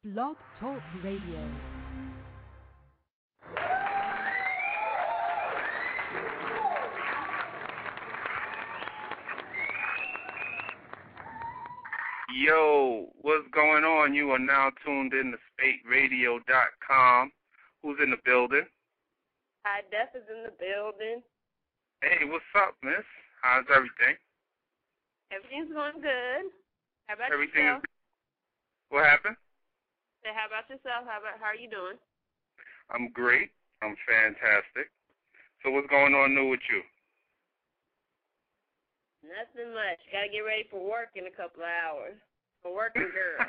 Blog Talk Radio. Yo, what's going on? You are now tuned in to SpateRadio.com. Who's in the building? Hi, Def is in the building. Hey, what's up, miss? How's everything? Everything's going good. How about Everything yourself? What happened? How about yourself? How are you doing? I'm great. I'm fantastic. So what's going on new with you? Nothing much. Got to get ready for work in a couple of hours. For working girl.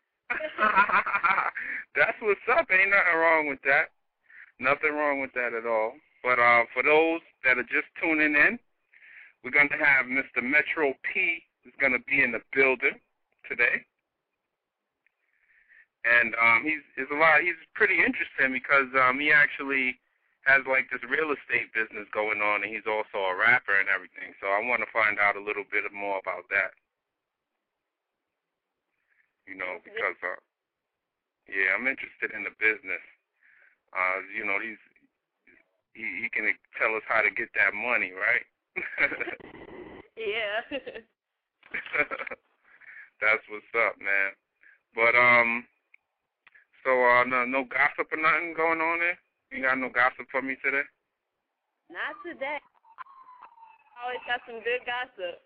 That's what's up. Ain't nothing wrong with that. Nothing wrong with that at all. But for those that are just tuning in, we're going to have Mr. Metro P is going to be in the building today. And he's pretty interesting because he actually has like this real estate business going on, and he's also a rapper and everything. So I want to find out a little bit more about that. You know, because yeah, I'm interested in the business. You know, he can tell us how to get that money, right? Yeah. That's what's up, man. But so no gossip or nothing going on there? You got no gossip for me today? Not today. Always got some good gossip.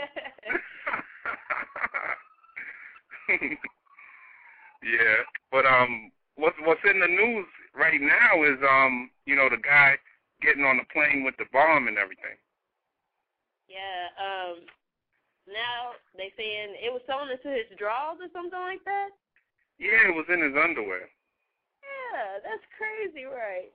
Yeah, but what's in the news right now is you know, the guy getting on the plane with the bomb and everything. Yeah. Now they saying it was sewn into his drawers or something like that. Yeah, it was in his underwear. Yeah, that's crazy, right?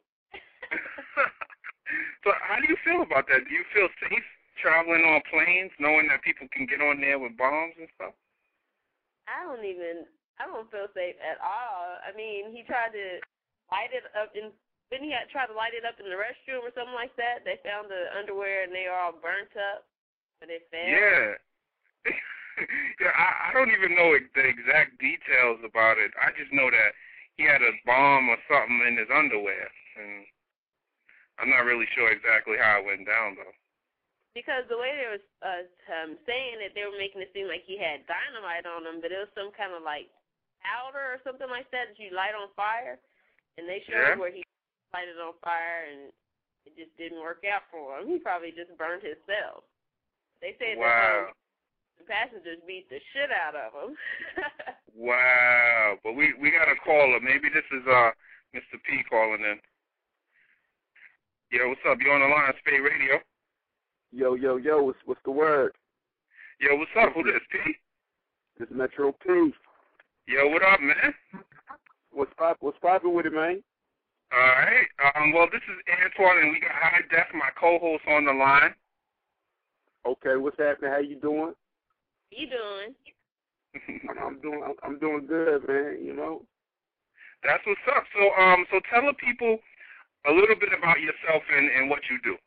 So how do you feel about that? Do you feel safe traveling on planes, knowing that people can get on there with bombs and stuff? I don't feel safe at all. I mean, he tried to light it up didn't he try to light it up in the restroom or something like that? They found the underwear and they are all burnt up, but it fell. Yeah. Yeah, I don't even know the exact details about it. I just know that he had a bomb or something in his underwear, and I'm not really sure exactly how it went down, though. Because the way they were saying it, they were making it seem like he had dynamite on him, but it was some kind of like powder or something like that you light on fire, and they showed where he lighted on fire, and it just didn't work out for him. He probably just burned himself. They said that the passengers beat the shit out of him. Wow. But we got a caller. Maybe this is Mr. P calling in. Yo, what's up? You on the line, Spade Radio? Yo, what's the word? Yo, what's up? Who this, P? This is Metro P. Yo, what up, man? What's poppin' with it, man? All right. Well, this is Antoine, and we got High Def, my co-host, on the line. Okay, what's happening? How you doing? You doing? I'm doing good, man. You know. That's what's up. So tell the people a little bit about yourself and what you do.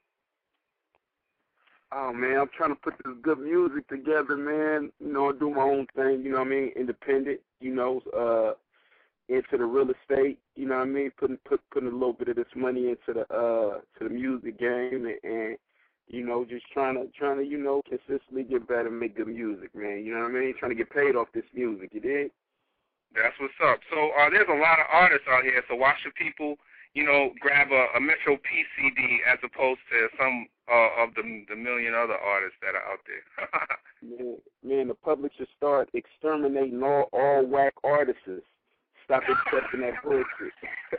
Oh man, I'm trying to put this good music together, man. You know, do my own thing. You know what I mean? Independent. You know, into the real estate. You know what I mean? Putting a little bit of this money into the music game and you know, just trying to, you know, consistently get better and make good music, man. You know what I mean? Trying to get paid off this music, you dig? That's what's up. So there's a lot of artists out here, so why should people, you know, grab a Metro P CD as opposed to some of the million other artists that are out there? man, the public should start exterminating all whack artists. Stop accepting that bullshit.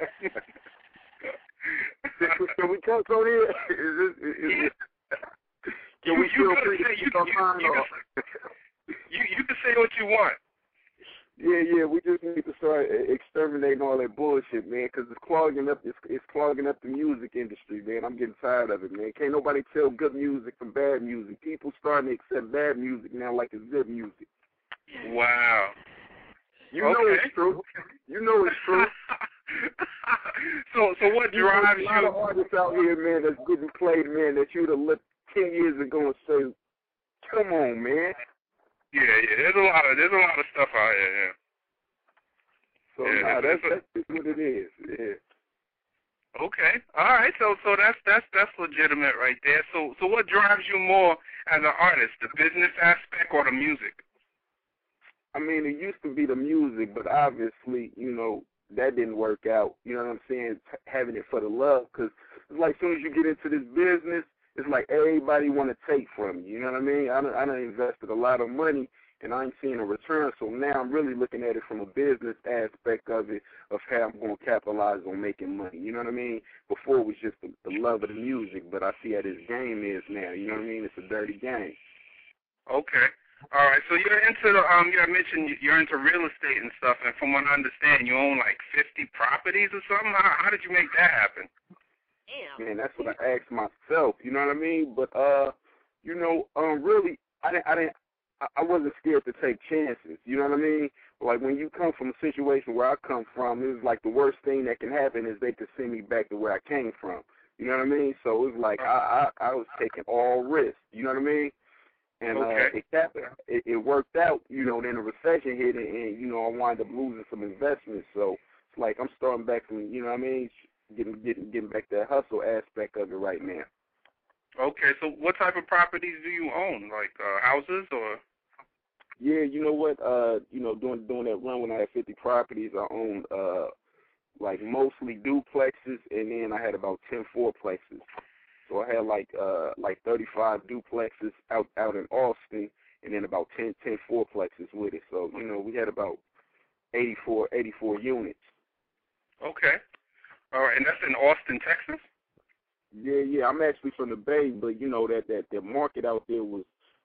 Can we come on here? Can we feel free to keep our mind off? You can say what you want. Yeah, we just need to start exterminating all that bullshit, man, because it's clogging up the music industry, man. I'm getting tired of it, man. Can't nobody tell good music from bad music. People starting to accept bad music now like it's good music. Wow. You know it's true. You know it's true. So what drives you? There's a lot of artists out here, man, that's getting played, man, that you'd have looked 10 years ago and say, come on, man. Yeah, there's a lot of stuff out here, yeah. So that's just what it is. Yeah. Okay. All right. So that's legitimate right there. So what drives you more as an artist, the business aspect or the music? I mean, it used to be the music, but obviously, that didn't work out. You know what I'm saying? Having it for the love, because it's like as soon as you get into this business, it's like everybody want to take from you. You know what I mean? I done invested a lot of money, and I ain't seeing a return. So now I'm really looking at it from a business aspect of it, of how I'm going to capitalize on making money. You know what I mean? Before it was just the love of the music, but I see how this game is now. You know what I mean? It's a dirty game. Okay. All right. So you're into the you had mentioned you're into real estate and stuff, and from what I understand, you own like 50 properties or something. How did you make that happen? Damn. Man, that's what I asked myself. You know what I mean? But really, I wasn't scared to take chances. You know what I mean? Like when you come from a situation where I come from, it was like the worst thing that can happen is they could send me back to where I came from. You know what I mean? So it was like I was taking all risks. You know what I mean? And it worked out. Then the recession hit, and I wound up losing some investments. So it's like I'm starting back from, you know what I mean? Getting back that hustle aspect of it right now. Okay, so what type of properties do you own? Like houses or? Yeah, you know what? During that run when I had 50 properties, I owned like mostly duplexes, and then I had about 10 fourplexes. So I had like 35 duplexes out in Austin, and then about 10 fourplexes with it. So we had about 84 units. Okay. All right, and that's in Austin, Texas? Yeah. I'm actually from the Bay, but that market out there was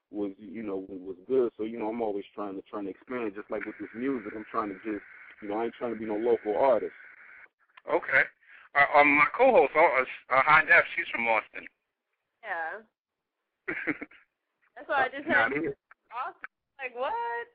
good. So I'm always trying to expand. Just like with this music, I'm trying to just I ain't trying to be no local artist. Okay. My co-host, High Def, she's from Austin. Yeah. That's why I just had Austin. Like what?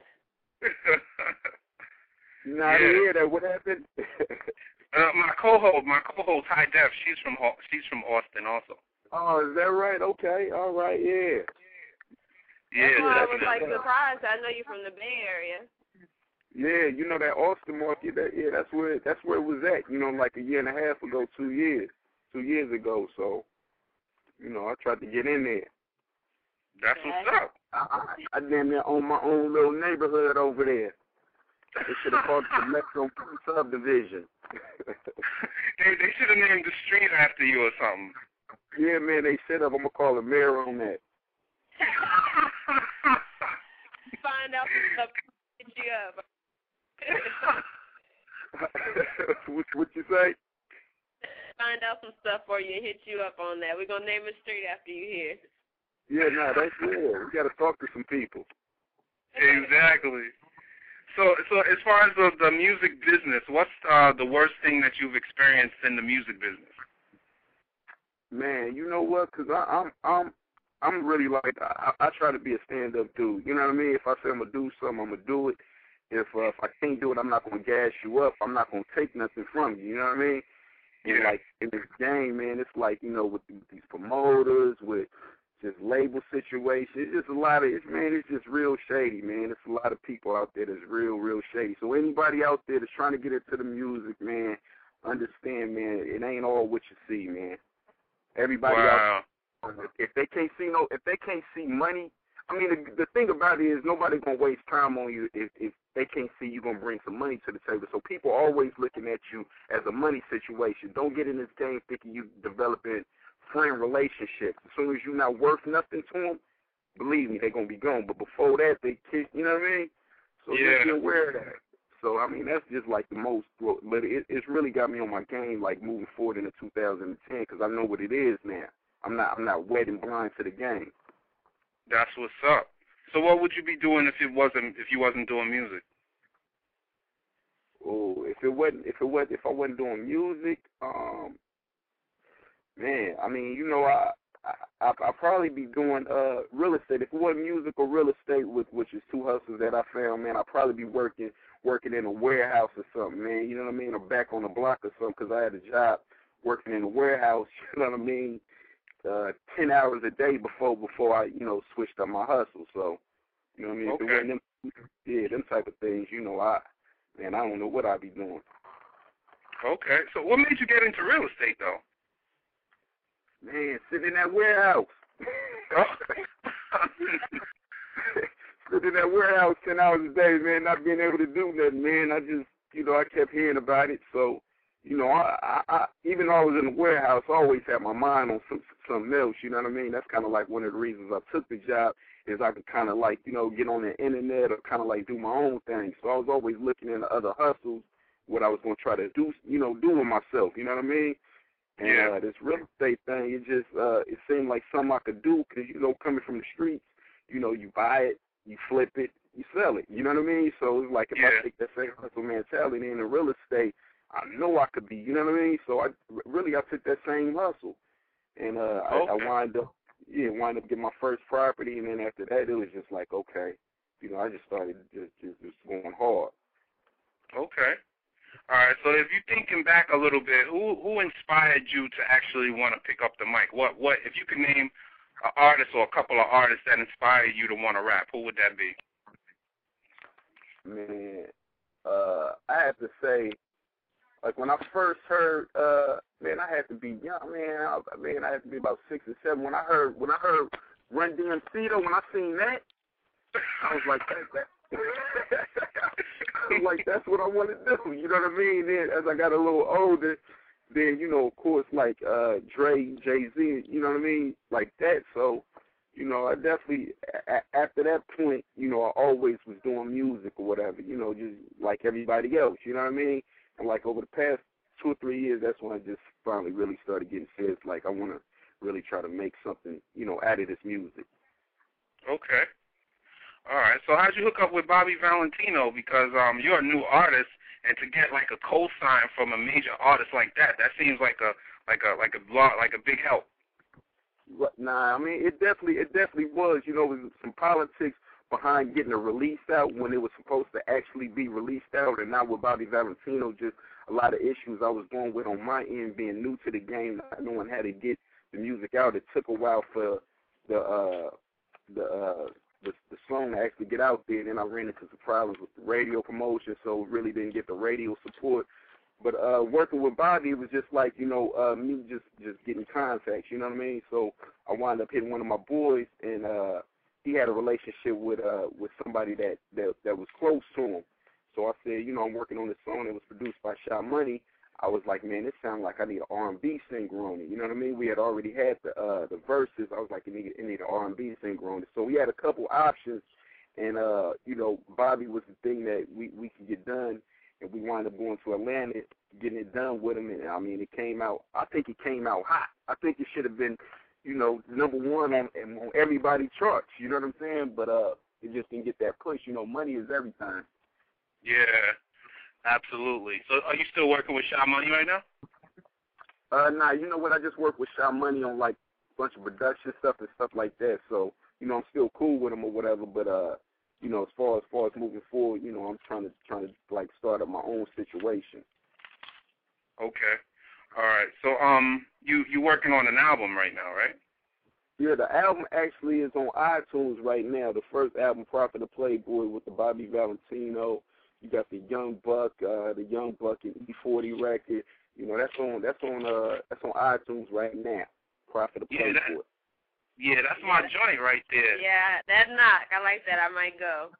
Not hear that. What happened? My co-host, High Def, she's from Austin also. Oh, is that right? Okay, all right, yeah. Yeah. That's why I was like surprised. I know you're from the Bay Area. Yeah, that Austin market. That's where it was at. Like a year and a half ago, 2 years ago. So, I tried to get in there. That's what's up. I damn near own my own little neighborhood over there. They should have called it the Metro subdivision. They should have named the street after you or something. Yeah, man, they said I'm gonna call the mayor on that. Find out some stuff, hit you up. What you say? Find out some stuff for you and hit you up on that. We're gonna name a street after you here. Yeah, that's real. We gotta talk to some people. Exactly. So as far as the music business, what's the worst thing that you've experienced in the music business? Man, you know what? Cause I'm really like I try to be a stand-up dude. You know what I mean? If I say I'm gonna do something, I'm gonna do it. If I can't do it, I'm not gonna gas you up. I'm not gonna take nothing from you. You know what I mean? And like in this game, man, it's like with these promoters, with just label situations. It's just a lot of it's just real shady, man. It's a lot of people out there that's real shady. So anybody out there that's trying to get into the music, man, understand, man, it ain't all what you see, man. Everybody out there, if they can't see money, I mean the thing about it is nobody's gonna waste time on you if they can't see you gonna bring some money to the table. So people always looking at you as a money situation. Don't get in this game thinking you developing friend relationships. As soon as you're not worth nothing to them, believe me, they're going to be gone. But before that, they kiss, you know what I mean? So just be aware of that. So, I mean, that's just like the most, but it's really got me on my game, like moving forward into 2010, because I know what it is now. I'm not wet and blind to the game. That's what's up. So what would you be doing if you wasn't doing music? Oh, if I wasn't doing music, man, I mean, I'll probably be doing real estate. If it wasn't music or real estate, which is two hustles that I found, man, I'll probably be working in a warehouse or something, man. You know what I mean? Or back on the block or something, because I had a job working in a warehouse. You know what I mean? 10 hours a day before I switched up my hustle. So you know what I mean? Okay. If it wasn't them type of things, man, I don't know what I'd be doing. Okay. So what made you get into real estate, though? Man, sitting in that warehouse. Sitting in that warehouse 10 hours a day, man, not being able to do nothing, man. I just, I kept hearing about it. So, I even though I was in the warehouse, I always had my mind on something else, you know what I mean? That's kind of like one of the reasons I took the job is I could kind of like, get on the internet or kind of like do my own thing. So I was always looking into other hustles, what I was going to try to do, do with myself, you know what I mean? And this real estate thing, it just, it seemed like something I could do because, coming from the streets, you buy it, you flip it, you sell it, you know what I mean? So it's like if I take that same hustle mentality into real estate, I know I could be, you know what I mean? So I took that same hustle. And I wind up getting my first property, and then after that, it was just like, okay, I just started just going hard. Okay. All right, so if you're thinking back a little bit, who inspired you to actually want to pick up the mic? What if you could name an artist or a couple of artists that inspired you to want to rap, who would that be? Man, I have to say, like when I first heard, man, I had to be young, man. I had to be about 6 or 7. When I heard Run DMC, though, when I seen that, I was like, that's what I want to do. You know what I mean? Then as I got a little older, then of course, like Dre, Jay-Z, you know what I mean, like that. So, I definitely after that point, I always was doing music or whatever, just like everybody else. You know what I mean? And like over the past 2 or 3 years, that's when I just finally really started getting serious. Like I want to really try to make something, out of this music. Okay. All right. So how'd you hook up with Bobby Valentino? Because you're a new artist, and to get like a co-sign from a major artist like that seems like a big help. Nah, I mean it definitely was. There was some politics behind getting a release out when it was supposed to actually be released out, and not with Bobby Valentino. Just a lot of issues I was going with on my end, being new to the game, not knowing how to get the music out. It took a while for the song to actually get out there. Then I ran into some problems with the radio promotion, so really didn't get the radio support. But working with Bobby, it was just like, me just getting contacts, you know what I mean? So I wound up hitting one of my boys, and he had a relationship with somebody that was close to him. So I said, I'm working on this song that was produced by Sha Money. I was like, man, this sounds like I need an R&B singer on it. You know what I mean? We had already had the verses. I was like, it need an R&B singer on it. So we had a couple options, and Bobby was the thing that we could get done, and we wound up going to Atlanta, getting it done with him. And I mean, it came out. I think it came out hot. I think it should have been, number one on everybody's charts. You know what I'm saying? But it just didn't get that push. Money is everything. Yeah. Absolutely. So are you still working with Sha Money right now? Nah, you know what? I just work with Sha Money on like a bunch of production stuff and stuff like that. So, I'm still cool with him or whatever, but as far as moving forward, I'm trying to like start up my own situation. Okay. All right. So you working on an album right now, right? Yeah, the album actually is on iTunes right now. The first album, Prophet of Playboy, with the Bobby Valentino. You got the Young Buck and E40 record. That's on iTunes right now. Prophet of Playboy. That's my joint right there. Yeah, that knock. I like that. I might go.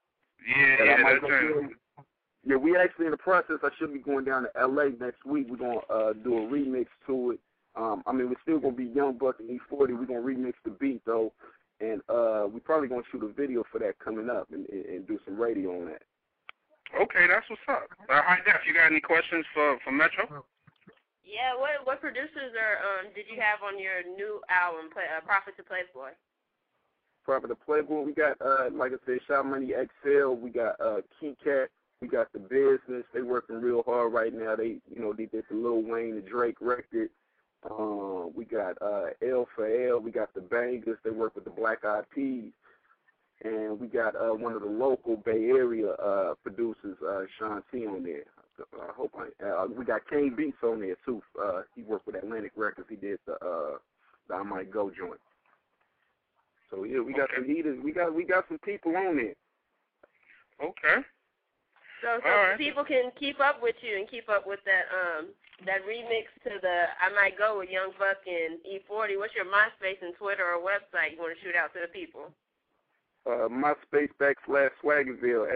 Yeah, we actually in the process. I should be going down to L.A. next week. We're gonna do a remix to it. We're still gonna be Young Buck and E40. We're gonna remix the beat though, and we're probably gonna shoot a video for that coming up and do some radio on that. Okay, that's what's up. Hi, Def, you got any questions for Metro? Yeah, what producers did you have on your new album, Prophet to Playboy? Prophet to Playboy, we got, like I said, Sha Money XL, we got Key Cat, we got The Business. They working real hard right now. They did the Lil Wayne, the Drake record. We got L for L, we got The Bangers. They work with the Black Eyed Peas. And we got one of the local Bay Area producers, Sean T, on there. We got Kane Beats on there too. He worked with Atlantic Records. He did the I Might Go joint. So yeah, we got some heaters. We got some people on there. Okay. So people can keep up with you and keep up with that remix to the I Might Go with Young Buck and E40. What's your MySpace and Twitter or website you want to shoot out to the people? MySpace /Swaggerville,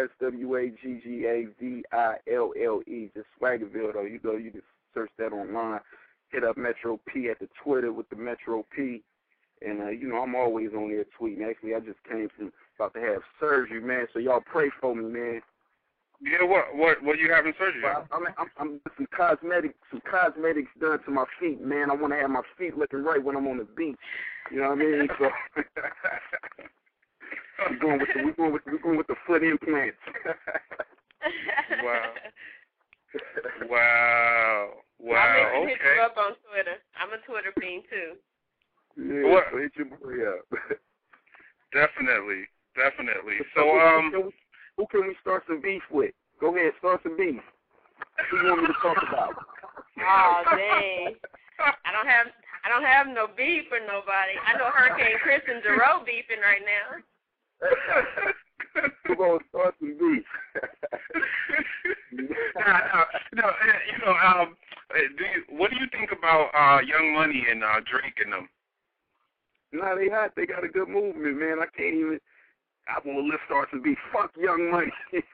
SWAGGAVILLE. Just Swaggerville, though. You can search that online. Hit up Metro P at the Twitter with the Metro P. And, I'm always on there tweeting. Actually, I just came from about to have surgery, man, so y'all pray for me, man. Yeah, what you having surgery? Well, I'm some cosmetics done to my feet, man. I want to have my feet looking right when I'm on the beach. You know what I mean? So we're going with the foot implants. Wow. I'll Okay. hit you up on Twitter. I'm a Twitter fiend too. Yeah, so hit your boy up. Definitely. So who can we start some beef with? Go ahead, start some beef. Who you want me to talk about? Oh dang! I don't have no beef for nobody. I know Hurricane Chris and Jerome beefing right now. We're gonna start some beef. What do you think about Young Money and Drake and them? Nah, they hot. They got a good movement, man. I want to lift start some beef. Fuck Young Money. Look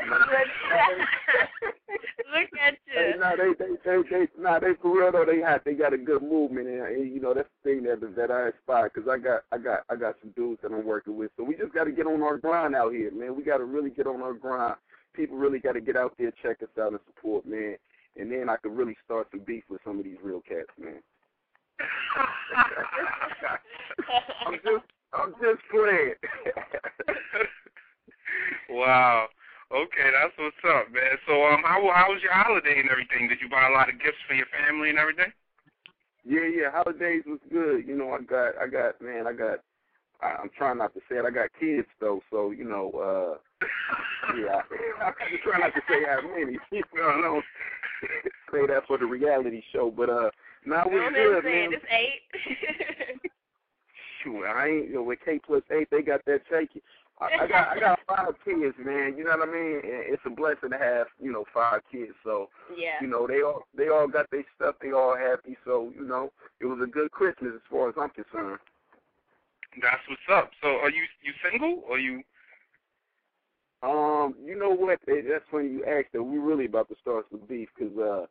at you. Hey, they for real though. They hot. They got a good movement, and that's the thing that I aspire. Cause I got some dudes that I'm working with. So we just got to get on our grind out here, man. We got to really get on our grind. People really got to get out there, check us out, and support, man. And then I could really start some beef with some of these real cats, man. I'm just playing. Wow. Okay, that's what's up, man. So, how was your holiday and everything? Did you buy a lot of gifts for your family and everything? Yeah. Holidays was good. I'm trying not to say it. I got kids though, so yeah. I'm trying not to say how many. I don't say that for the reality show, but now we're good, man. It's 8. Shoot, I ain't with K plus 8. They got that shaky. I got 5 kids, man. You know what I mean? It's a blessing to have 5 kids. So yeah. They all got their stuff. They all happy. So it was a good Christmas as far as I'm concerned. That's what's up. So are you single or you? You know what? That's when you asked that. We're really about to start some beef because my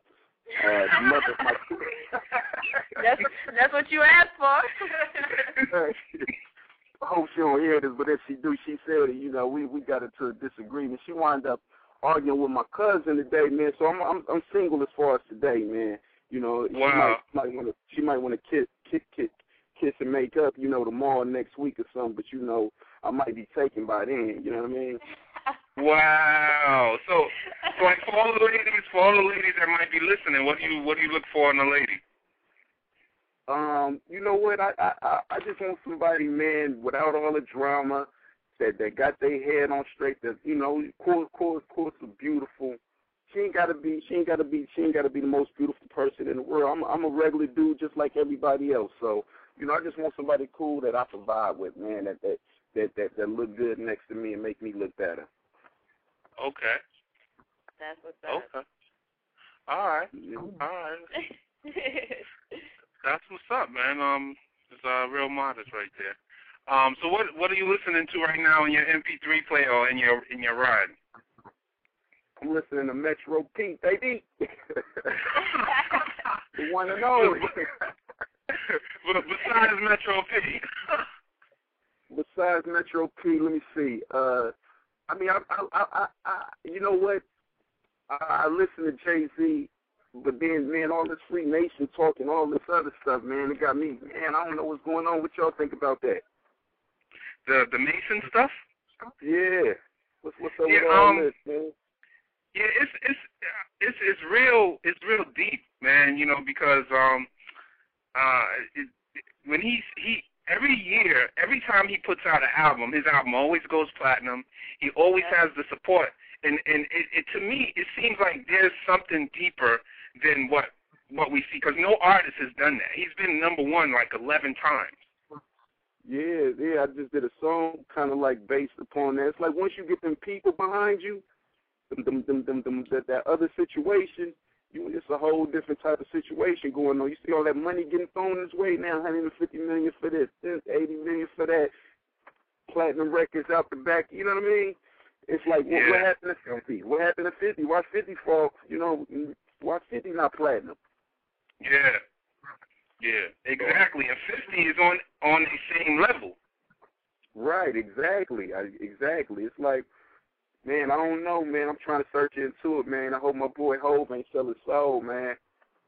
that's what you asked for. I hope she don't hear this, but if she do, she said we got into a disagreement. She wound up arguing with my cousin today, man. So I'm single as far as today, man. Wow. She might want to kiss and make up, tomorrow, next week or something. But I might be taken by then. You know what I mean? Wow. So like for all the ladies that might be listening, what do you look for in a lady? You know what? I just want somebody, man, without all the drama, that got their head on straight. That of course, beautiful. She ain't gotta be the most beautiful person in the world. I'm a regular dude just like everybody else. So I just want somebody cool that I can vibe with, man. That look good next to me and make me look better. Okay. That's what's up. Okay. All right. Yeah. All right. That's what's up, man. It's real modest right there. So what are you listening to right now in your MP3 player or in your ride? I'm listening to Metro P, baby. The one and only. Besides Metro P. Besides Metro P, let me see. You know what? I listen to Jay-Z, but then, man, all this Free Nation talk and all this other stuff, man, it got me, man, I don't know what's going on. What y'all think about that? The Mason stuff? Yeah. What's up with all this, man? Yeah, it's real deep, man, because when he every year, every time he puts out an album, his album always goes platinum. He always has the support. And it to me, it seems like there's something deeper than what we see, because no artist has done that. He's been number 1 like 11 times. Yeah, I just did a song kind of like based upon that. It's like once you get them people behind you, that other situation, it's a whole different type of situation going on. You see all that money getting thrown his way now, $150 million for this, $80 million for that, platinum records out the back. You know what I mean? It's like, what happened to 50? What happened to 50? Why 50 fall? Why 50 not platinum? Yeah, exactly. And 50 is on the same level. Right, exactly. It's like, man, I don't know, man. I'm trying to search into it, man. I hope my boy Hov ain't sell his soul, man.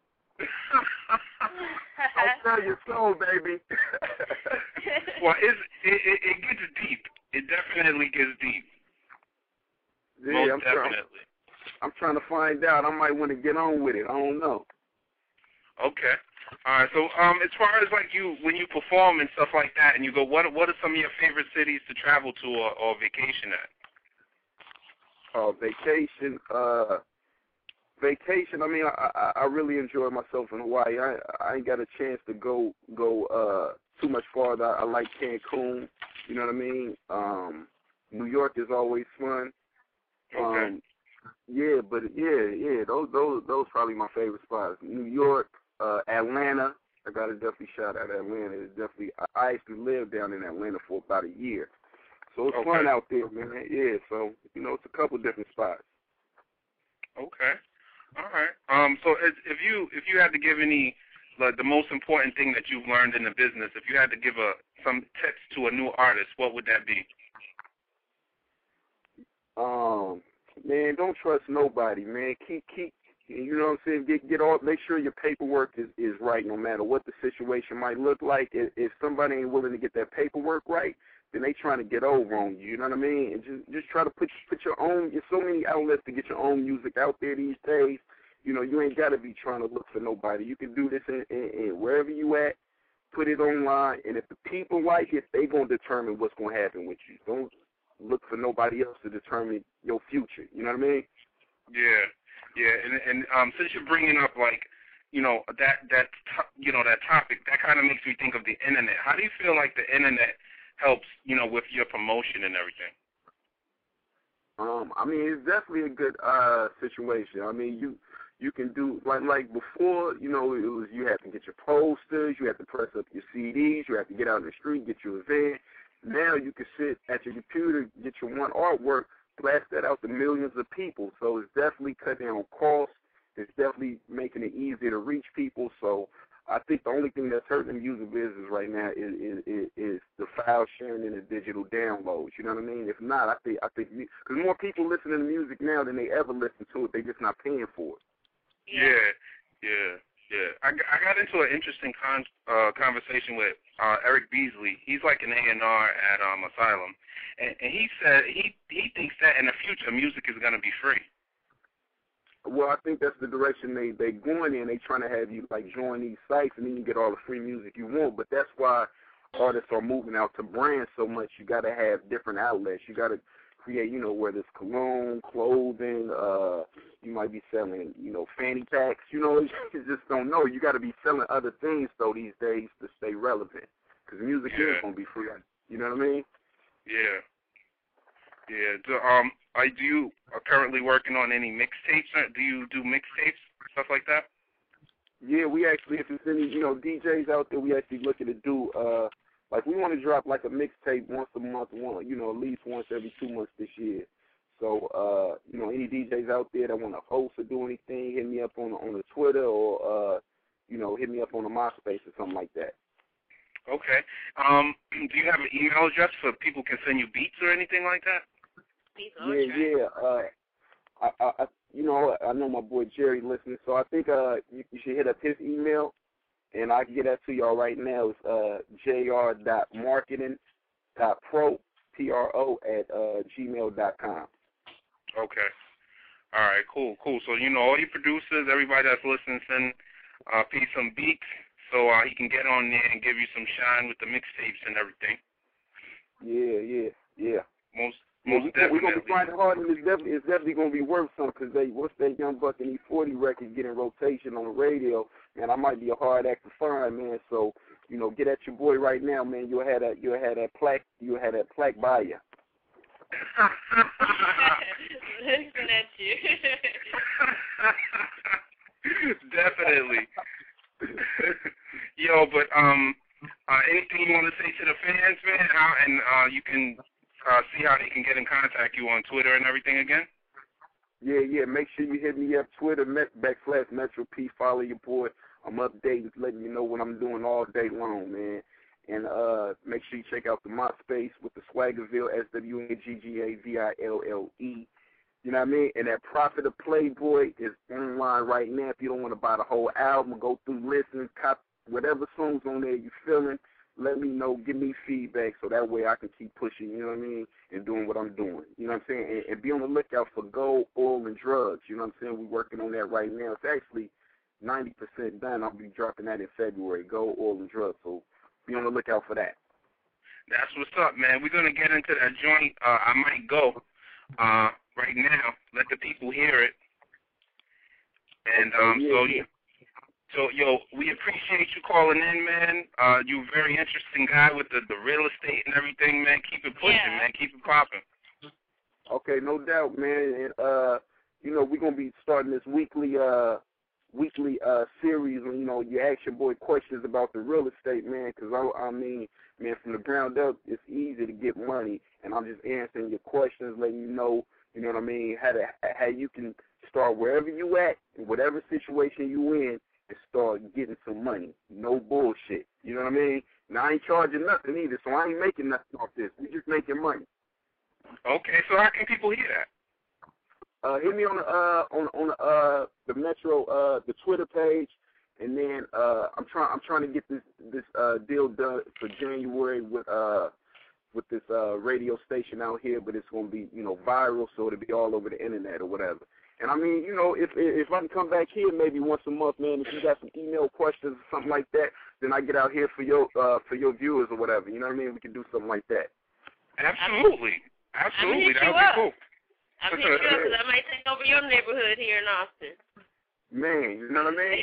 I'll sell your soul, baby. Well, it gets deep. It definitely gets deep. Yeah, Most definitely. I'm trying to find out. I might want to get on with it. I don't know. Okay. All right. So, as far as like when you perform and stuff like that, and you go, what are some of your favorite cities to travel to or vacation at? Vacation. I mean, I really enjoy myself in Hawaii. I ain't got a chance to go too much farther. I like Cancun. You know what I mean? New York is always fun. Okay. Those probably my favorite spots. New York, Atlanta. I gotta definitely shout out Atlanta. It's definitely. I actually lived down in Atlanta for about a year, so it's fun out there, man. Yeah, so it's a couple different spots. Okay. All right. So if you had to give any the most important thing that you've learned in the business, if you had to give some tips to a new artist, what would that be? Man, don't trust nobody, man. Keep you know what I'm saying? Get all. Make sure your paperwork is right, no matter what the situation might look like. If somebody ain't willing to get that paperwork right, then they trying to get over on you. You know what I mean? And just try to put your own. There's so many outlets to get your own music out there these days. You ain't got to be trying to look for nobody. You can do this in wherever you at. Put it online, and if the people like it, they gonna determine what's gonna happen with you. Don't look for nobody else to determine your future. You know what I mean? Yeah. And since you're bringing up that topic, that kind of makes me think of the internet. How do you feel like the internet helps, with your promotion and everything? I mean, it's definitely a good situation. I mean, you can do like before, it was you had to get your posters, you had to press up your CDs, you had to get out in the street, get your event. Now you can sit at your computer, get your one artwork, blast that out to millions of people. So it's definitely cutting down costs. It's definitely making it easier to reach people. So I think the only thing that's hurting the music business right now is the file sharing and the digital downloads. You know what I mean? If not, I think because more people listen to music now than they ever listen to it. They just not paying for it. Yeah. I got into an interesting conversation with Eric Beasley. He's like an A&R at Asylum, and he said he thinks that in the future music is going to be free. Well, I think that's the direction they going in. They trying to have you join these sites, and then you get all the free music you want. But that's why artists are moving out to brands so much. You got to have different outlets. You got to create, whether it's cologne, clothing. You might be selling, fanny packs. You just don't know. You got to be selling other things though these days to stay relevant. Because music is gonna be free. You know what I mean? Yeah. Do you are currently working on any mixtapes? Do you do mixtapes, stuff like that? Yeah, we actually, if there's any, DJs out there, we actually looking to do, we want to drop a mixtape once a month, at least once every 2 months this year. So, any DJs out there that want to host or do anything, hit me up on the Twitter or, hit me up on the MySpace or something like that. Okay. Do you have an email address for people can send you beats or anything like that? Yeah. I know my boy Jerry listening, so I think you should hit up his email, and I can get that to y'all right now. It's jr.marketing.pro, pro@gmail.com. Okay. All right, cool. So, all your producers, everybody that's listening, send Pete some beats so he can get on there and give you some shine with the mixtapes and everything. Yeah. Most we're definitely. We're going to be finding hard, and it's definitely going to be worth something because what's that Young Buck and E40 record getting rotation on the radio, man, I might be a hard act to find, man. So, get at your boy right now, man. You'll have that plaque by you. Looking at you. Definitely. Yo, but anything you want to say to the fans, man? How and you can see how they can get in contact you on Twitter and everything again? Yeah. Make sure you hit me up, Twitter, /Metro P. Follow your boy. I'm updating, letting you know what I'm doing all day long, man. And make sure you check out the MySpace with the Swaggerville, SWAGGAVILLE. You know what I mean? And that Prophet of Playboy is online right now. If you don't want to buy the whole album, go through, listen, cop whatever songs on there you feeling. Let me know, give me feedback, so that way I can keep pushing, you know what I mean, and doing what I'm doing. You know what I'm saying? And be on the lookout for Gold, Oil, and Drugs. You know what I'm saying? We're working on that right now. It's actually 90% done. I'll be dropping that in February, Gold, Oil, and Drugs. So be on the lookout for that. That's what's up, man. We're going to get into that joint. I might go right now. Let the people hear it. And So, we appreciate you calling in, man. You're a very interesting guy with the real estate and everything, man. Keep it pushing, man. Keep it popping. Okay, no doubt, man. And, we're going to be starting this weekly series when, you ask your boy questions about the real estate, man, because, I mean, man, from the ground up, it's easy to get money, and I'm just answering your questions, letting you know what I mean, how you can start wherever you at, in whatever situation you in, and start getting some money. No bullshit. You know what I mean? Now, I ain't charging nothing either, so I ain't making nothing off this. We just making money. Okay, so how can people hear that? Hit me on the Metro the Twitter page, and then I'm trying to get this deal done for January with this radio station out here, but it's gonna be viral, so it'll be all over the internet or whatever. And I mean, if I can come back here maybe once a month, man, if you got some email questions or something like that, then I get out here for your viewers or whatever. You know what I mean? We can do something like that. Absolutely. That would be cool. I'm here because I might take over your neighborhood here in Austin. Man, you know what I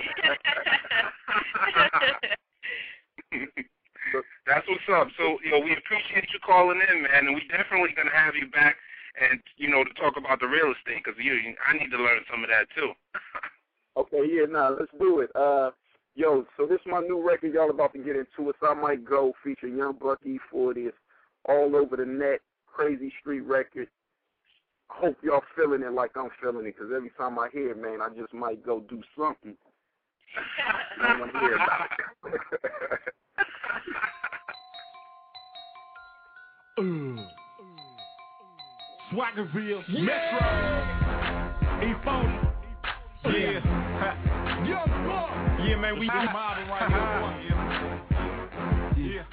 mean? That's what's up. So, we appreciate you calling in, man, and we definitely going to have you back and, to talk about the real estate, because I need to learn some of that, too. Okay, let's do it. So this is my new record. Y'all about to get into it. So I Might Go, featuring Young Buck E40. It's all over the net, crazy street record. I hope y'all feeling it like I'm feeling it, because every time I hear it, man, I just might go do something. I don't want to hear about it. Swaggerville, Metro, E40, yeah, man, we just mobbing right here.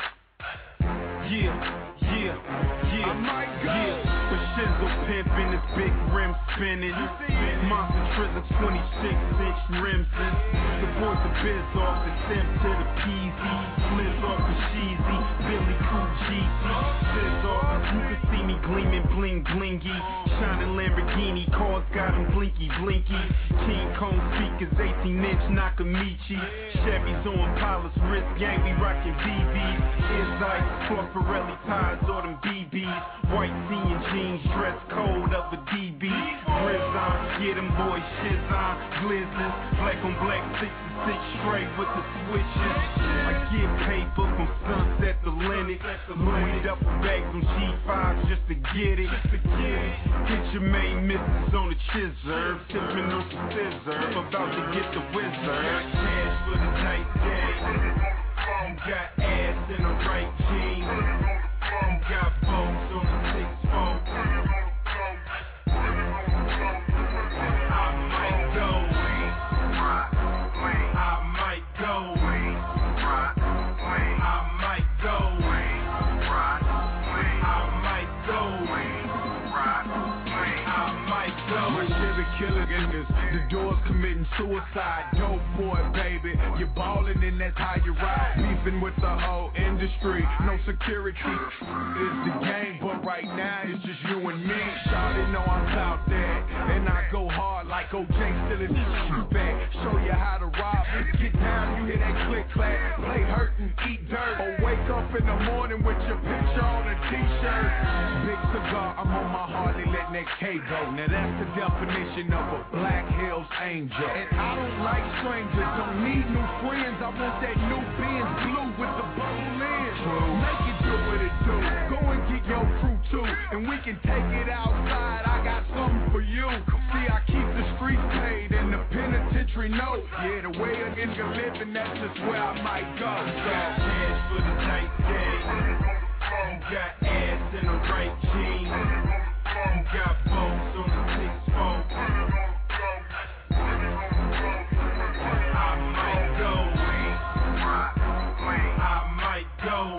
Yeah, I might go. Shizzle pimpin', this big rim spinning. Monster Trizza 26-inch rims. Support the biz off the Sim to the Peasy. Blizz off the Sheezy. Billy Cool GC. Fizz off, you can see me gleaming bling blingy. Shining Lamborghini, cars got them blinky blinky. King Kong speakers, 18-inch Nakamichi. Chevy's on Paula's wrist, gang, we rockin' BBs. Insight, Scorporelli ties or them BBs. White tee and jeans, dress code of a DB. Grizz on, yeah, them boys shiz on. Glizzes, black on black, 66 straight with the switches. I get paper from Sunset to Lennox. Loaded up a bag from G5 just to get it. Hit your main missus on the chisel. Tipping on the scissor. About to get the wizard. Cash for the night day. Got ass in the right jeans. Got bones on the 6-4. I might go. I might go. Killer niggas, the doors committing suicide. Dope boy, baby, you're ballin' and that's how you ride. Beefing with the whole industry, no security. It's the game, but right now it's just you and me. Shawty know I'm out there, and I go hard like OJ still in the back. Show you how to rob. Get down, you hear that click. Louis clad, play hurt and eat dirt. Or wake up in the morning with your picture on a t-shirt. Big cigar, I'm on my Harley, letting that K go. Now that's the definition of a Black Hills angel. And I don't like strangers, don't need new friends. I want that new Benz blue with the bubble lens. Make it do what it do. Go and get your crew too, and we can take it outside. I got something for you. See, I keep the streets paid and the penitentiary note. Yeah, the way a nigga living, that's just where I might go. Got cash for the night day. You got ass in the right jeans. You got bones on the 6-4. I might go. I might go.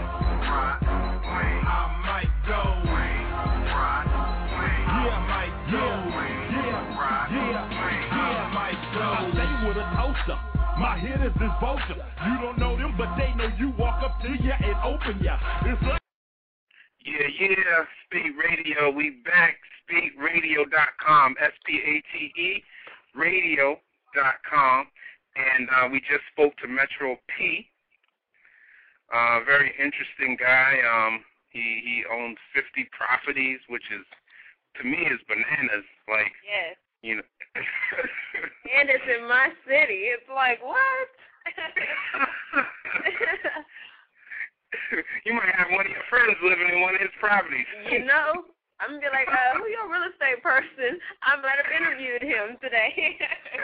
My hitters is vulture. You don't know them, but they know you. Walk up to ya and open ya. It's like yeah, Speed Radio. We back. SpeedRadio.com. SPATE Radio.com. And we just spoke to Metro P. Very interesting guy. He owns 50 properties, which is, to me, is bananas. Like, yes. You know. And it's in my city. It's like, what? You might have one of your friends living in one of his properties. You know, I'm going to be like, who your real estate person? I might have interviewed him today.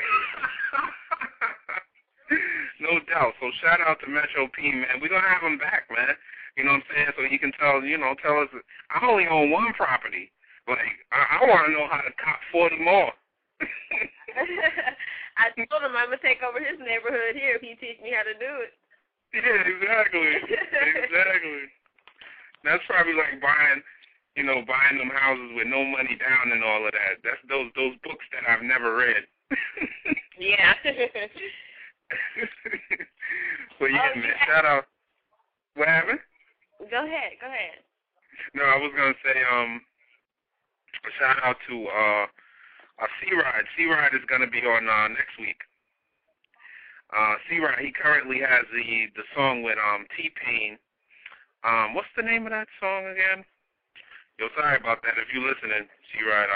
No doubt. So shout out to Metro P, man. We're going to have him back, man. You know what I'm saying? So he can tell us, I only own one property. Like, I want to know how to cop 40 more. I told him I'm going to take over his neighborhood here if he teach me how to do it. Yeah, exactly. Exactly. That's probably like buying them houses with no money down and all of that. That's those books that I've never read. Yeah. But yeah, man, shout out. What happened? Go ahead. No, I was going to say, shout out to C-Ride. C-Ride is going to be on next week. C-Ride, he currently has the song with T-Pain. What's the name of that song again? Yo, sorry about that. If you're listening, C-Ride,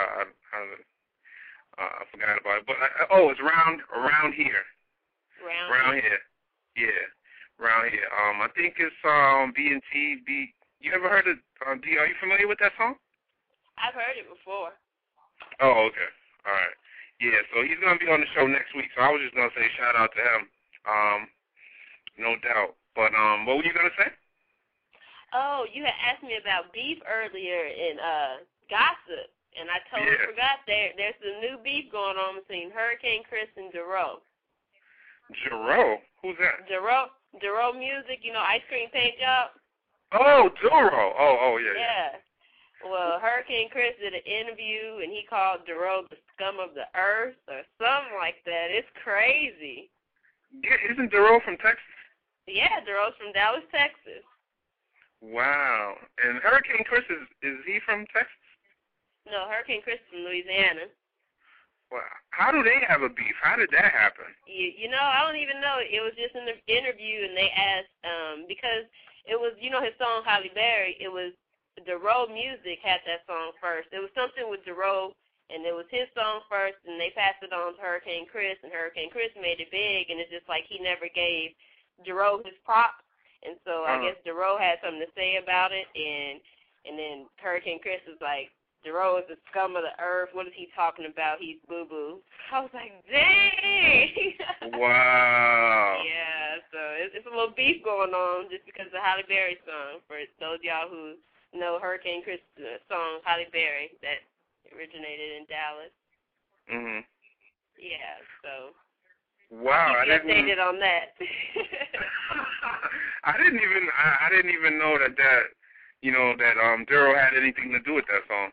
I forgot about it. But it's Around Here. Around Here. Yeah, Around Here. I think it's B&T. You ever heard of D? Are you familiar with that song? I've heard it before. Oh, okay. All right. Yeah, so he's going to be on the show next week, so I was just going to say shout out to him. No doubt. But what were you going to say? Oh, you had asked me about beef earlier in gossip, and I totally forgot there's some new beef going on between Hurricane Chris and Dero. Dero? Who's that? Dero Music, Ice Cream Paint Job. Oh, Dero. Oh, yeah. Yeah. Well, Hurricane Chris did an interview, and he called Dero the scum of the earth or something like that. It's crazy. Yeah, isn't Dero from Texas? Yeah, Dero's from Dallas, Texas. Wow. And Hurricane Chris, is he from Texas? No, Hurricane Chris is from Louisiana. Wow. How do they have a beef? How did that happen? I don't even know. It was just in the interview, and they asked, because it was, his song, Halle Berry, it was Dero Music had that song first. It was something with Dero, and it was his song first, and they passed it on to Hurricane Chris, and Hurricane Chris made it big, and it's just like he never gave Dero his props, and so I guess Dero had something to say about it, and then Hurricane Chris was like, Dero is the scum of the earth. What is he talking about? He's boo-boo. I was like, dang! Wow. Yeah, so it's a little beef going on just because of the Halle Berry song, for those of y'all who know Hurricane Chris' song, Halle Berry, that originated in Dallas. Mhm. Yeah, so. Wow, I didn't updated on that. I didn't even know that Dero had anything to do with that song.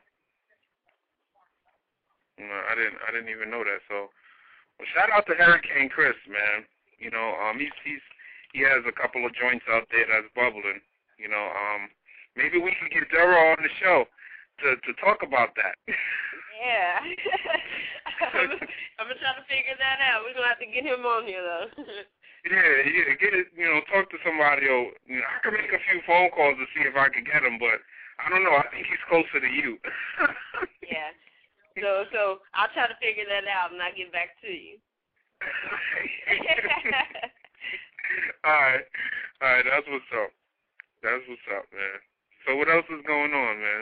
No, I didn't even know that. So, well, shout out to Hurricane Chris, man. He has a couple of joints out there that's bubbling. Maybe we can get Dero on the show to talk about that. Yeah. I'm going to try to figure that out. We're going to have to get him on here, though. Yeah, get it, talk to somebody, or, I can make a few phone calls to see if I can get him, but I don't know, I think he's closer to you. Yeah. So I'll try to figure that out and I'll get back to you. Alright, that's what's up. That's what's up, man. So what else is going on, man?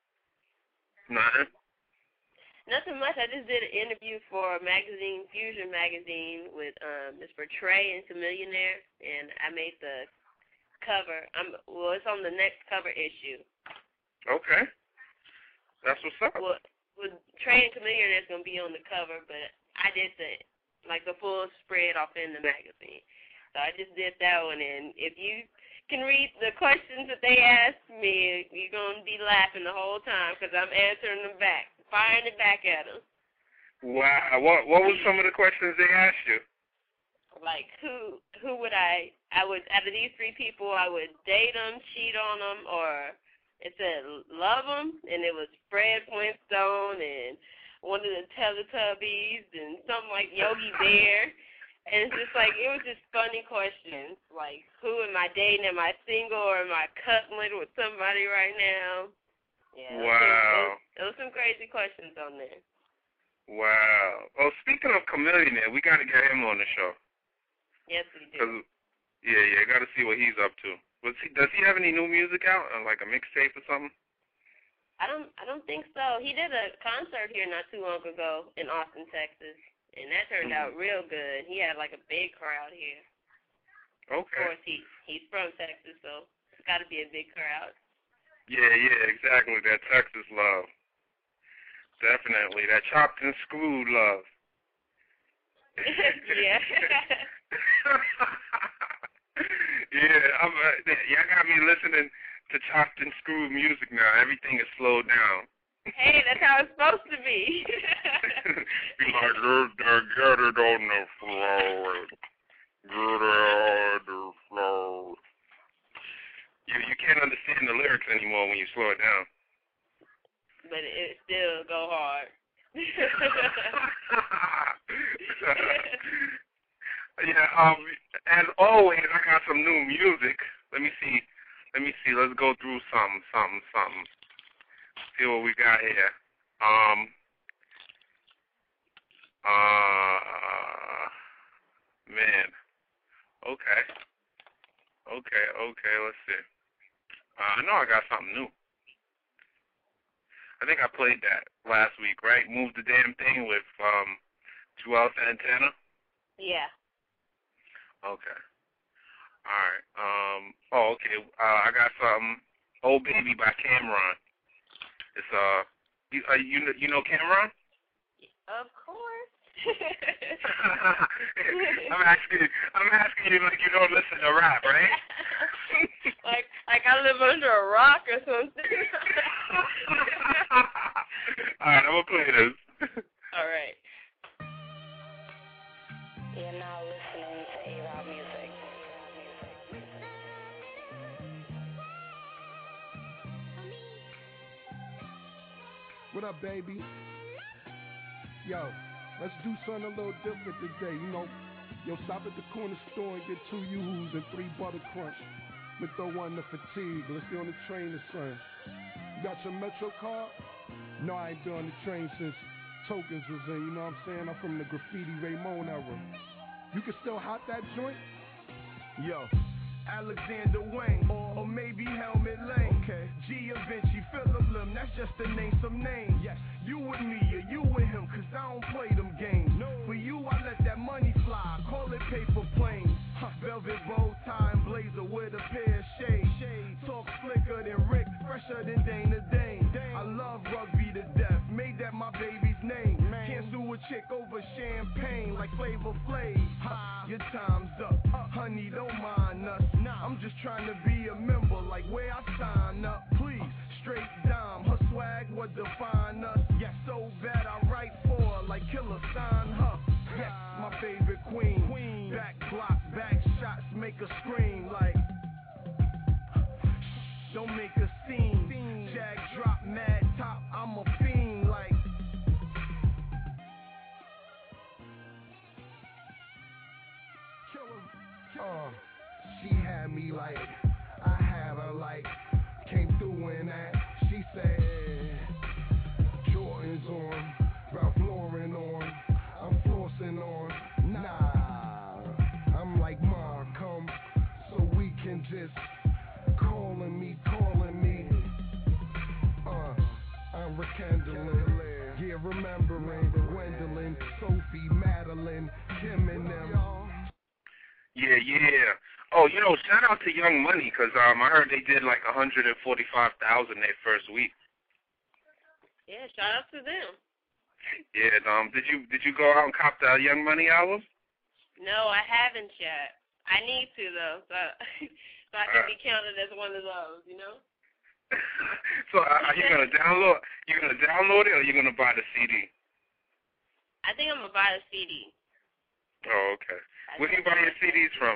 Nothing much. I just did an interview for Fusion Magazine with Mr. Trey and Chamillionaire, and I made the cover. It's on the next cover issue. Okay. That's what's up. Well, Trey and Chamillionaire is going to be on the cover, but I did the full spread off in the magazine. So I just did that one, and if you can read the questions that they asked me, you're going to be laughing the whole time because I'm answering them back. Firing it back at them. Wow. What were some of the questions they asked you? Like, who would I would, out of these three people, I would date them, cheat on them, or it said love them, and it was Fred Flintstone and one of the Teletubbies and something like Yogi Bear. And it's just like, it was just funny questions. Like, who am I dating? Am I single, or am I cuddling with somebody right now? Yeah, wow. There was some crazy questions on there. Wow. Oh, speaking of Chamillionaire, we got to get him on the show. Yes, we do. Yeah, got to see what he's up to. Does he have any new music out, like a mixtape or something? I don't think so. He did a concert here not too long ago in Austin, Texas, and that turned out real good. He had like a big crowd here. Okay. Of course, he's from Texas, so it's got to be a big crowd. Yeah, exactly. That Texas love. Definitely. That chopped and screwed love. Yeah. Y'all got me listening to chopped and screwed music now. Everything is slowed down. Hey, that's how it's supposed to be. Be like, get it on the floor. Get it on the floor. You can't understand the lyrics anymore when you slow it down. But it still go hard. Yeah, as always, I got some new music. Let me see. Let's go through something. See what we got here. Man. Okay, let's see. I know I got something new. I think I played that last week, right? Move the Damn Thing with Joel Santana? Yeah. Okay. All right. Okay. I got something. Oh Baby by Cameron. It's you know Cameron? Of course. I'm asking you like you don't listen to rap, right? like I live under a rock or something. All right, I'm gonna play this. All right. You're now listening to A-Rob Music. What up, baby? Yo, let's do something a little different today, Yo, stop at the corner store and get 2 Yoo-Hoos and 3 Butter Crunch. We throw one to Fatigue. Let's be on the train or something. You got your Metro card? No, I ain't been on the train since Tokens was in, you know what I'm saying? I'm from the Graffiti Raymond era. You can still hot that joint? Yo, Alexander Wayne, or maybe Helmet Lane. Okay. G. Vinci, Philip Lim, that's just to name some names. Yes. You with me or you with him, cause I don't play them games. No. For you, I let that money fly, call it paper planes. Velvet bow tie and blazer with a pair of shades. Talk slicker than Rick, fresher than Dana Dane. I love rugby to death, made that my baby's name. Can't sue a chick over champagne like Flavor Flav. Your time's up, honey, don't mind us. I'm just trying to be a member, like where I sign up. Please, straight dime, her swag would define us. Yes, so bad I write for her, like Killer sign her. Yes, my favorite queen. Back block, back shots, make her scream like. Don't make a scene. Jag drop, mad top, I'm a fiend like. Killer. She had me like, I had her like, came through in that. She said, Jordan's on, Ralph Lauren on, I'm flossing on. Nah, I'm like, Ma, come so we can just calling me. I'm rekindling, yeah, remembering Gwendolyn, Sophie, Madeline, Kim and them. Yeah. Oh, shout out to Young Money, because I heard they did like 145,000 their first week. Yeah, shout out to them. Yeah, did you go out and cop the Young Money album? No, I haven't yet. I need to though, so I can be counted as one of those, So are you gonna download? You gonna download it, or you gonna buy the CD? I think I'm gonna buy the CD. Oh, okay. Where do you buy your CDs from?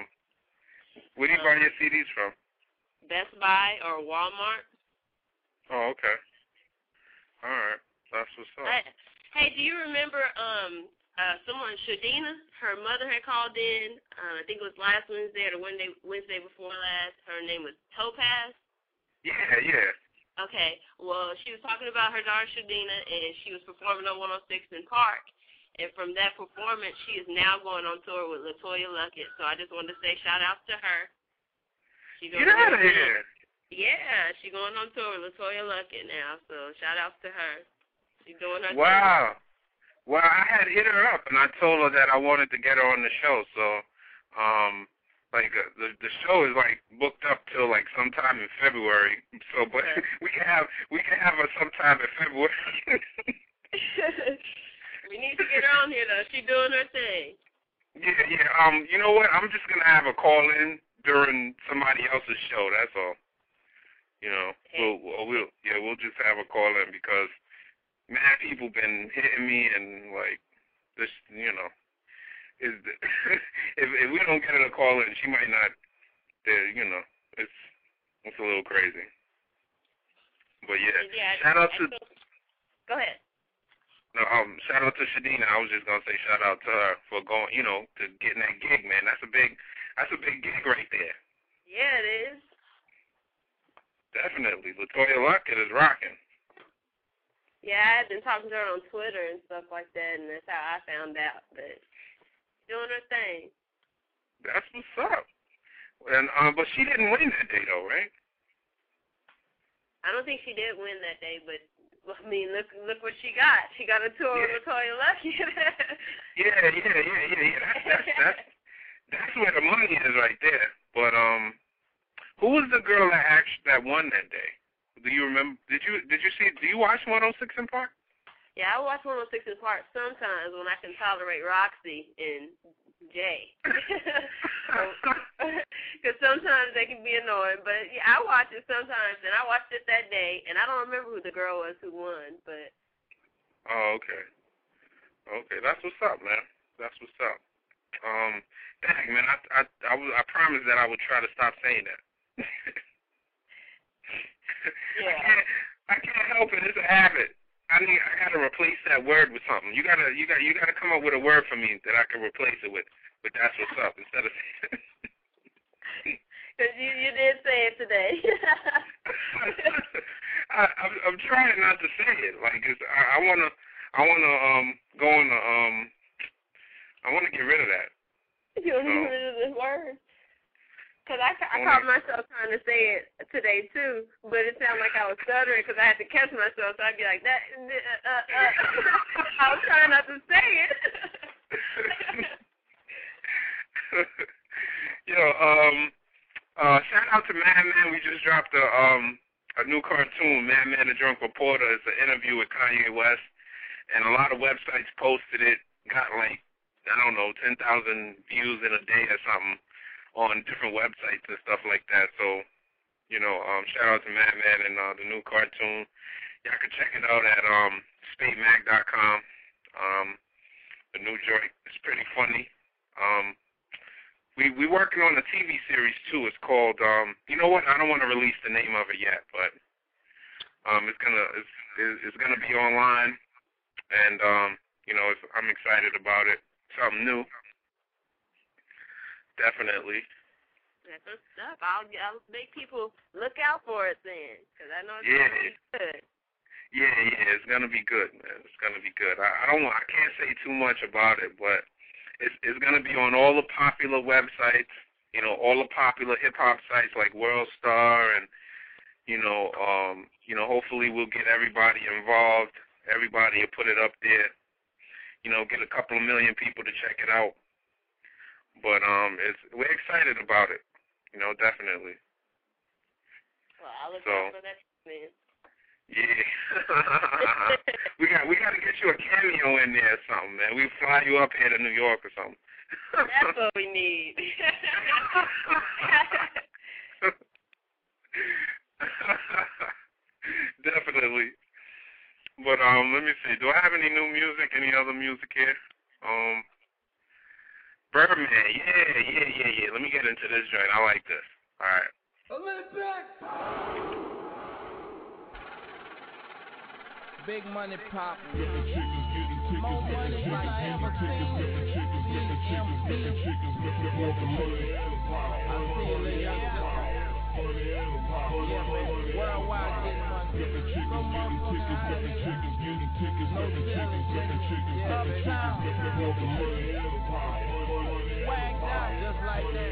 Best Buy or Walmart. Oh, okay. All right, that's what's up. Hey, do you remember someone, Shadina? Her mother had called in. I think it was last Wednesday or the Wednesday before last. Her name was Topaz. Yeah. Okay, well, she was talking about her daughter, Shadina, and she was performing on 106 in Park. And from that performance, she is now going on tour with LaToya Luckett. So I just wanted to say shout out to her. Get out of here. Yeah, she's going on tour with LaToya Luckett now. So shout out to her. She's doing her Wow. Thing. Well, I had hit her up, and I told her that I wanted to get her on the show. So, the show is like booked up till like sometime in February. So, but we can have her sometime in February. We need to get her on here though. She's doing her thing. Yeah. You know what? I'm just gonna have a call in during somebody else's show. That's all. Okay. We'll just have a call in because mad people been hitting me and like this. If we don't get her to call in, she might not. It's a little crazy. But shout out to. Go ahead. No, shout out to Shadina. I was just gonna say shout out to her for going, to getting that gig, man. That's a big gig right there. Yeah, it is. Definitely, LaToya Luckett is rocking. Yeah, I had been talking to her on Twitter and stuff like that, and that's how I found out. But doing her thing. That's what's up. And but she didn't win that day though, right? I don't think she did win that day, but I mean, look what she got. She got a tour with LaToya Luckett. Yeah. That's where the money is right there. But who was the girl that won that day? Do you remember? Did you see? Do you watch 106 in Park? Yeah, I watch 106 in Park sometimes when I can tolerate Roxy and Jay. Because sometimes they can be annoying. But yeah, I watch it sometimes, and I watched it that day, and I don't remember who the girl was who won. But oh, okay, that's what's up, man. That's what's up. Dang, man, I promised that I would try to stop saying that. Yeah. I can't help it. It's a habit. I gotta replace that word with something. You gotta come up with a word for me that I can replace it with. But that's what's up instead of. Because you did say it today. I'm trying not to say it. Like I wanna go on I wanna get rid of that. You want to get rid of this word? Because I caught myself trying to say it today, too, but it sounded like I was stuttering because I had to catch myself, so I'd be like, that, I was trying not to say it. Shout out to Madman. We just dropped a new cartoon, Madman the Drunk Reporter. It's an interview with Kanye West, and a lot of websites posted it, got like, 10,000 views in a day or something on different websites and stuff like that. So, shout out to Madman and the new cartoon. Y'all can check it out at SpadeMag.com. The new joint is pretty funny. We working on a TV series too. It's called you know what? I don't want to release the name of it yet, but it's gonna be online, and I'm excited about it. Something new. Definitely. That's good stuff. I'll make people look out for it then, because I know it's going to be good. Yeah, it's gonna be good, man. It's gonna be good. I can't say too much about it, but it's gonna be on all the popular websites, all the popular hip hop sites like WorldStar, and hopefully we'll get everybody involved. Everybody will put it up there. Get a couple of million people to check it out. But we're excited about it. Definitely. Well, I'll look out for that, man. Yeah. we got to get you a cameo in there or something, man. We fly you up here to New York or something. That's what we need. Definitely. But let me see. Do I have any new music? Any other music here? Birdman. Yeah. Let me get into this joint. I like this. All right. Big money pop. More money than I ever seen. CMB. I see you, little youngster. Yeah, man. Worldwide getting money. No motherfucking money. No ceiling. Uptown. Swagged out just like that.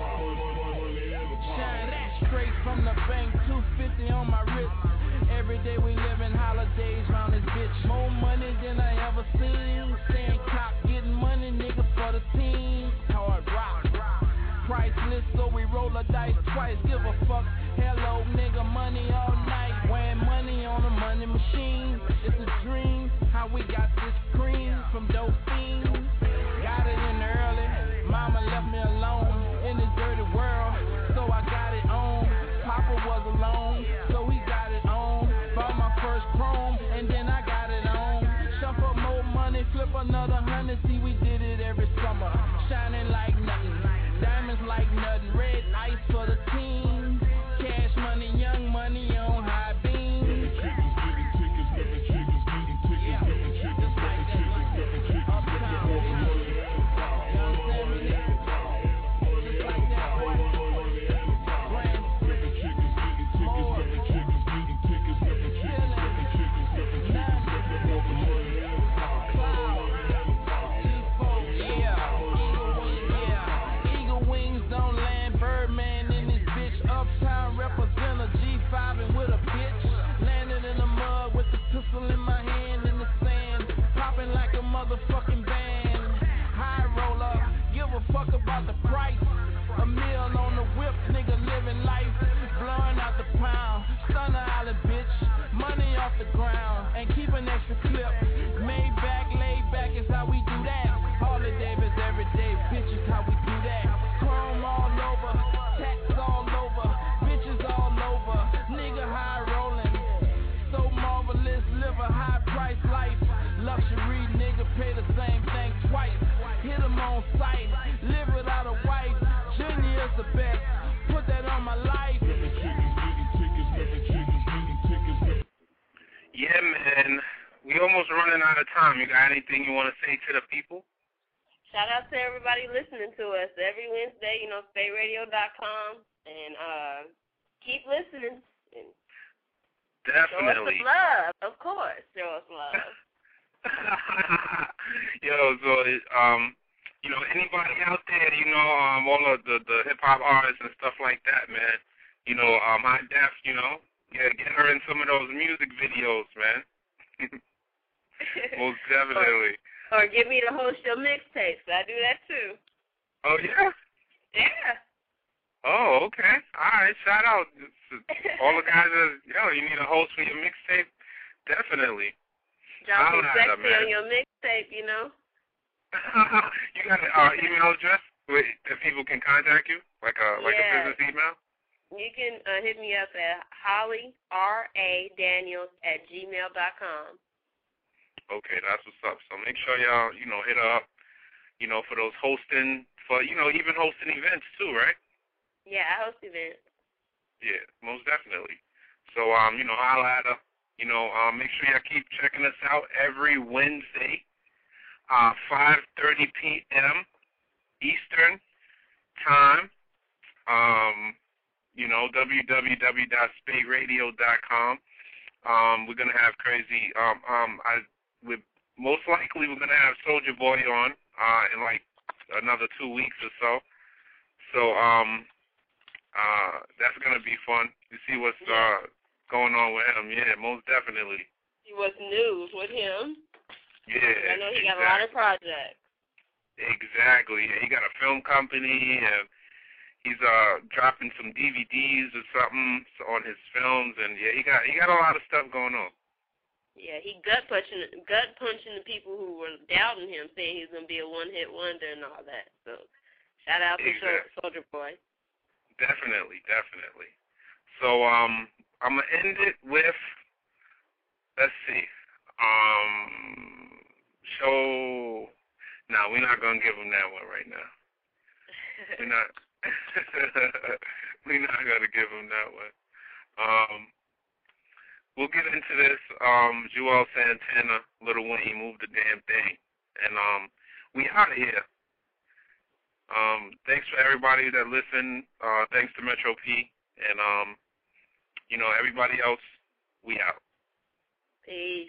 Shine straight from the bank. 250 on my wrist. Every day we living holidays round this bitch. More money than I ever seen. Staying cop, getting money, nigga, for the team. Hard rock. Priceless, so we roll a dice twice. Give a fuck. Hello, nigga, money all night. Weighing money on a money machine. It's a dream. How we got this cream from dope fiends. Got it in early. Mama left me alone in this dirty world, so I got it on. Papa was alone, so he got it on. Bought my first chrome, and then I got it on. Shuffle more money, flip another 100. See, we did it every summer. Shining like nothing, diamonds like nothing. Red ice for the team. Cash money, young money on high beams. Yeah, just like that. Uptown. You understand me? Just like that, boy. With a bitch, landed in the mud with the pistol in my hand in the sand, popping like a motherfucking band. High roller, give a fuck about the price. A meal on the whip, nigga living life, blowing out the pound. Stunner island, bitch, money off the ground, and keep an extra clip. Made back, laid back is how we do that. Harley Davis every day, bitches how we do that. Chrome all over, tats all over, bitches all over. Nigga high rolling, so marvelous, live a high price life. Luxury nigga pay the same thing twice. Hit him on sight, live without a wife. Junior's the best, put that on my life. Yeah, man. We almost running out of time. You got anything you want to say to the people? Shout out to everybody listening to us every Wednesday, SpateRadio.com, and keep listening. And definitely. Show us some love, of course. Show us love. Yo, so anybody out there, all of the hip hop artists and stuff like that, man. High Def, get her in some of those music videos, man. Most definitely. Or get me to host your mixtapes. I do that too. Oh yeah. Yeah. Oh, okay. All right, shout out to all the guys that, you need a host for your mixtape? Definitely. Drop some sexy on your mixtape, You got an email address that people can contact you? Like a business email? You can hit me up at hollyradaNiels@gmail.com. Okay, that's what's up. So make sure y'all, hit her up, for those hosting, for, even hosting events too, right? Yeah, I host events. Yeah, most definitely. So, holla at her. Make sure y'all keep checking us out every Wednesday, 5:30 p.m. Eastern. time. You know, www.spateradio.com. We're gonna have crazy. Most likely we're gonna have Soulja Boy on in like another 2 weeks or so. So that's gonna be fun. You see what's going on with him. Yeah, most definitely. See what's news with him. Yeah, I know he got a lot of projects. Exactly. Yeah, he got a film company, and he's dropping some DVDs or something on his films, and yeah, he got a lot of stuff going on. Yeah, he gut punching the people who were doubting him, saying he's gonna be a one-hit wonder and all that. So, shout out to Soulja Boy. Definitely. So, I'm gonna end it with, let's see, No, we're not gonna give him that one right now. We're not gonna give him that one. We'll get into this. Juelz Santana, Lil Wayne, Move the Damn Thing, and we out of here. Thanks for everybody that listened. Thanks to Metro P, and you know, everybody else. We out. Peace.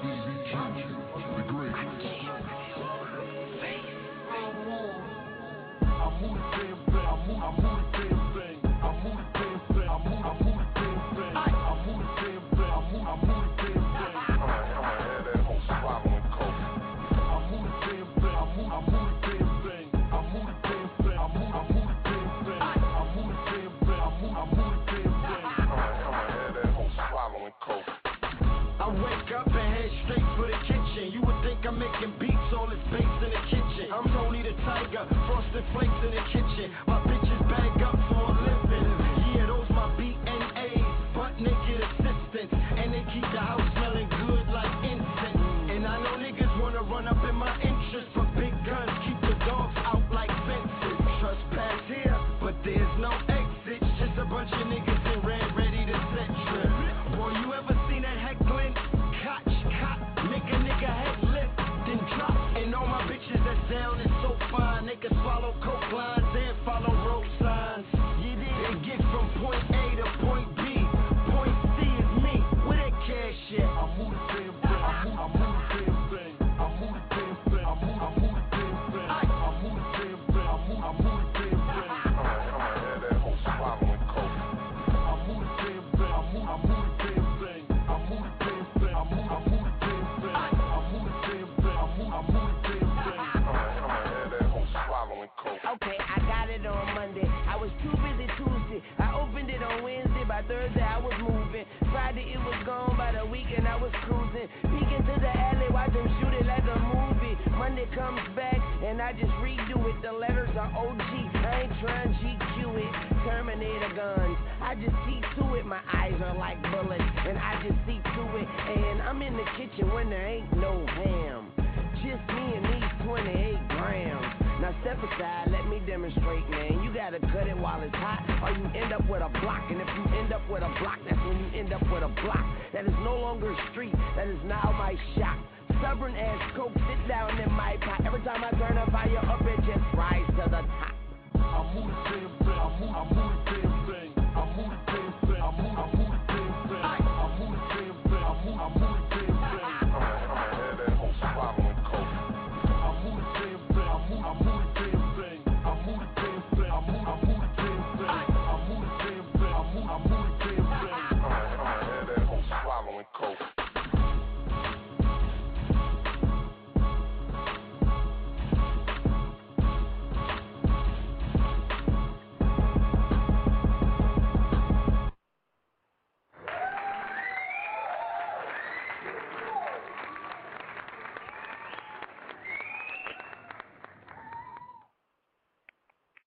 I wake up and head straight for the kitchen. You would think I'm making beats, all this bass in the kitchen. I'm Tony the Tiger, frosted flakes in the kitchen. My bitches bag up for a living. Yeah, those my BNAs, butt naked assistants. And they keep the house smelling good like incense. And I know niggas wanna run up in my interest, but big guns keep the dogs out like fences. Trespass here, but there's no exit. Just a bunch of niggas in red ready to set trip. Boy, you ever seen that heckling? Make a nigga head lift, then drop. And all my bitches that sound is so fine, they can swallow coke lines and follow road signs. Yeah, they get from point A to point B. Point C is me. Where that cash at? I move the damn thing. I move the damn thing. I move the damn thing. I move the damn thing. I move the damn thing. I move the damn thing. I'ma have that whole swallowing coke. I move the damn thing. I move the damn thing. I move the damn thing. I move the damn thing. Okay, I got it on Monday. I was too busy Tuesday. I opened it on Wednesday. By Thursday, I was moving. Friday, it was gone. By the weekend, I was cruising. Peeking to the alley, watch them shoot it like a movie. Monday comes back, and I just redo it. The letters are OG. I ain't trying GQ it. Terminator guns. I just see to it. My eyes are like bullets, and I just see to it. And I'm in the kitchen when there ain't no ham. Just me and these 28 grams. Now step aside, let me demonstrate, man. You gotta cut it while it's hot, or you end up with a block. And if you end up with a block, that's when you end up with a block. That is no longer a street, that is now my shop. Stubborn ass coke, sit down in my pot. Every time I turn a fire up, it just rise